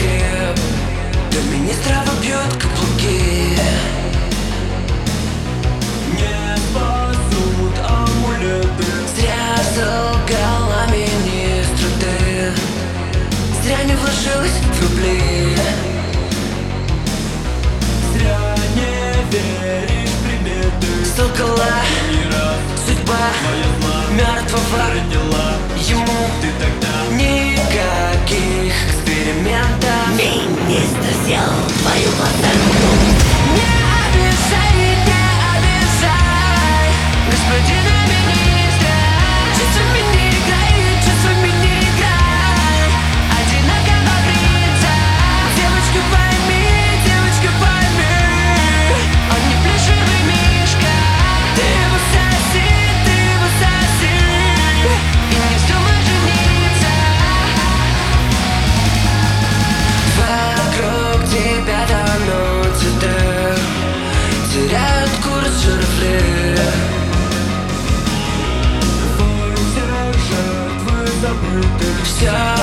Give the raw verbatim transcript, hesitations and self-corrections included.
скреп, до министра вобьет каблуки. Не спасут амулеты. Зря солгала министру ты, зря не вложилась в рубли. Зря не веришь в приметы. Солгала судьба мертвого родила ему ты тогда никаких экспериментов. Министр сделал твою оценку. Не обижай, не обижай господина министра. Чувствами не играй, чувствами не играй. Одинаково бриться. Девочка, пойми, девочка, пойми, он не плюшевый мишка. Ты его соси, ты его соси, и не вздумай жениться. Вокруг тебя тонут цветы, теряют курс журавли. Твои все жертвы забыты. Все